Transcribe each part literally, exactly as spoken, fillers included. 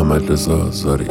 محمد رضا زاری.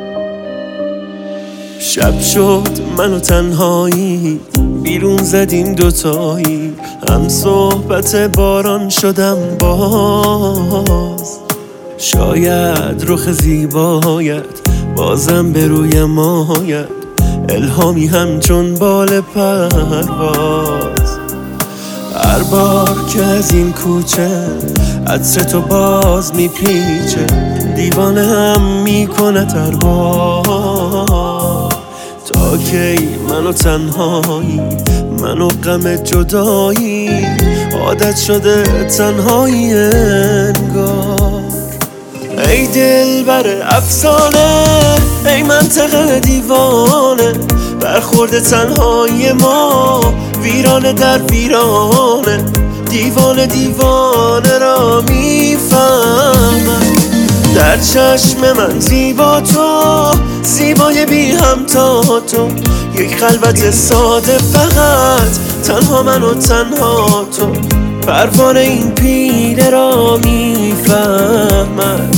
شب شد من و تنهایی، بیرون زدیم دوتایی، هم صحبت باران شدم باز. شاید رخ زیبایت بازم به روی ماید، الهامی همچون بال پرواز. هر بار که از این کوچه عطر تو باز میپیچه، دیوانه هم میکند هر بار. تا کی من و تنهایی، من و غم جدایی، عادت شده تنهایی انگار. ای دلبر افسانه، ای منطقه دیوانه، برخورد تنهایی ما ویرانه در ویرانه. دیوانه دیوانه را میفهمم، در چشم من زیبا تو، زیبای بی همتا تو، یک خلوت ساده فقط، تنها من و تنها تو. پروانه این پیله را میفهمم.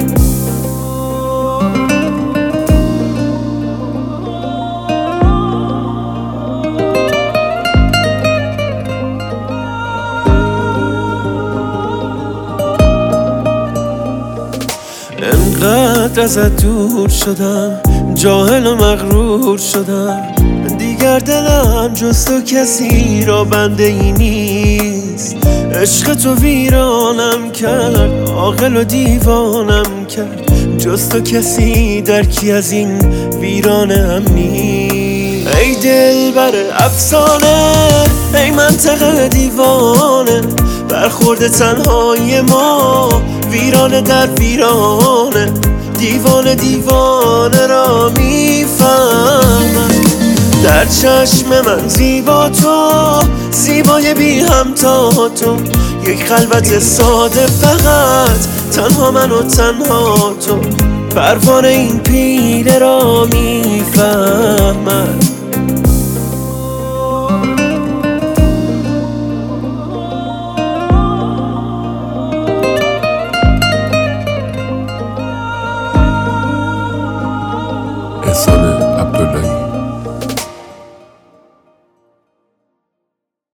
انقدر ازت دور شدم، جاهل و مغرور شدم، دیگر دلم جز تو کسی را بنده ای نیست. عشق تو ویرانم کرد، عاقل و دیوانم کرد، جز تو کسی درکی از این ویرانه هم نیست. ای دلبر افسانه، ای منطقه دیوانه، برخورد تنهایی ما ویرانه در ویرانه. دیوانه دیوانه را میفهمم، در چشم من زیبا تو، زیبای بی همتا تو، یک خلوت ساده فقط، تنها من و تنها تو. پروانه این پیله را میفهمم.